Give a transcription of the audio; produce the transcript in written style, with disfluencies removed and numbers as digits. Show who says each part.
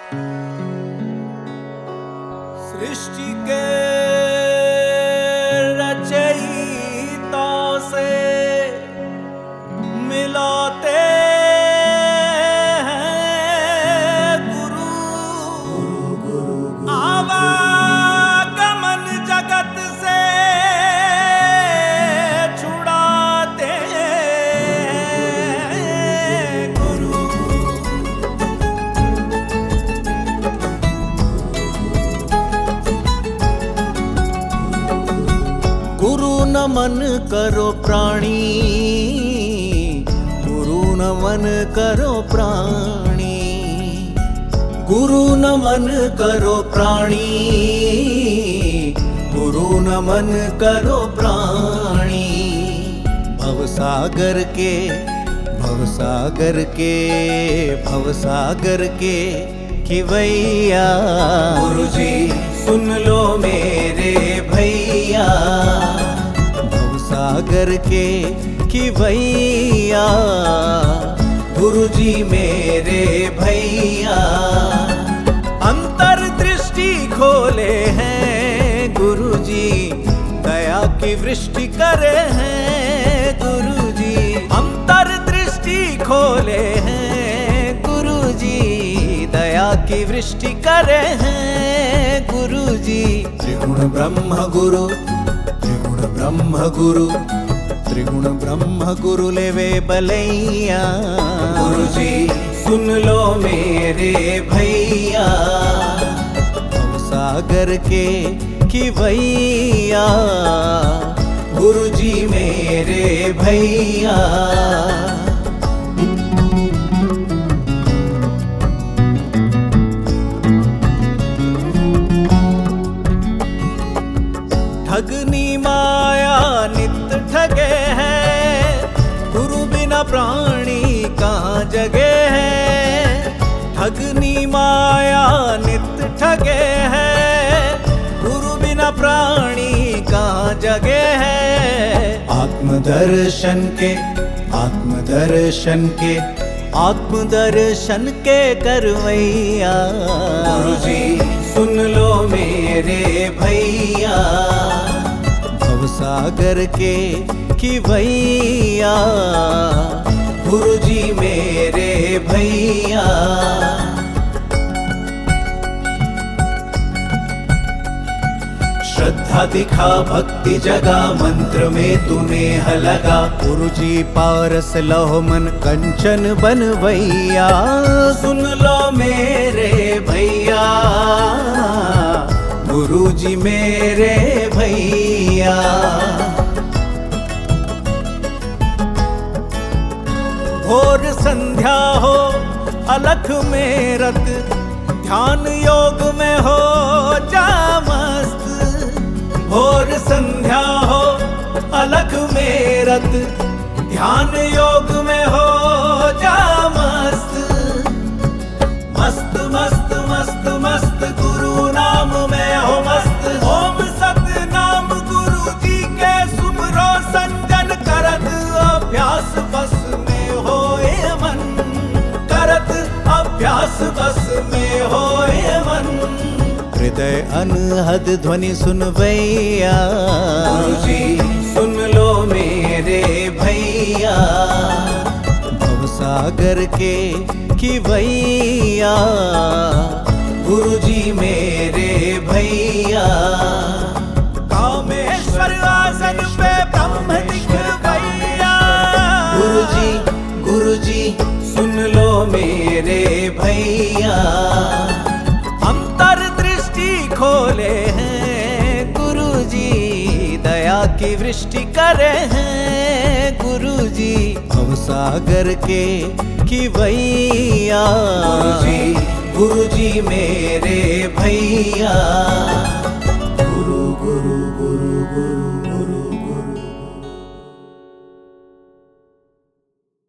Speaker 1: सृष्टि के रचयिता से मिलाते हैं गुरु। आवागमन जगत से छुड़ाते हैं गुरु। गुरु नमन करो प्राणी, गुरु नमन करो प्राणी, गुरु नमन करो प्राणी, गुरु नमन करो प्राणी। भवसागर के भवसागर के भवसागर के खिवैया गुरुजी सुन लो मेरे भैया। भवसागर के खिवैया गुरुजी मेरे भैया। अंतर्दृष्टि खोले हैं गुरुजी, दया की वृष्टि करे हैं गुरुजी। अंतर्दृष्टि खोले हैं गुरुजी, दया की वृष्टि करे हैं गुरुजी। त्रिगुण ब्रह्म गुरु, त्रिगुण ब्रह्म गुरु, त्रिगुण ब्रह्म गुरु लेवे बलैया गुरुजी सुन लो मेरे भैया। भवसागर के खिवैया गुरुजी मेरे भैया। ठगनी माया नित ठगे हैं, गुरु बिना प्राणी कहाँ जगे हैं। ठगनी माया नित ठगे हैं, गुरु बिना प्राणी कहाँ जगे हैं। आत्मदर्शन के आत्मदर्शन के आत्मदर्शन के करवैया गुरुजी सुन लो मेरे भैया। भवसागर के खिवैया गुरुजी मेरे भैया। श्रद्धा दिखा भक्ति जगा, मंत्र में तूने लगा। गुरुजी पारस लहो मन कंचन बनवैया। सुन लो मेरे भैया गुरुजी मेरे भैया। भोर संध्या हो अलख में रत, ध्यान योग में हो जा मस्त। भोर संध्या हो अलख में रत, ध्यान योग में हो जा मस्त। मस्त मस्त मस्त मस्त गुरु नाम में हो मस्त। ओम सत नाम गुरु जी के सुमरो संजन करत अभ्यास बस में होए मन। करत अभ्यास बस में होए मन। हृदय अनहद ध्वनि सुनवैया गुरुजी सुन लो मेरे भैया। भवसागर के खिवैया गुरुजी मेरे भैया। कामेश्वर आसन पे ब्रह्म दिखवैया गुरुजी गुरुजी सुन लो मेरे भैया। अंतर्दृष्टि खोले हैं गुरुजी, दया की वृष्टि करे हैं गुरुजी। भवसागर के खिवैया गुरुजी गुरुजी मेरे भैया।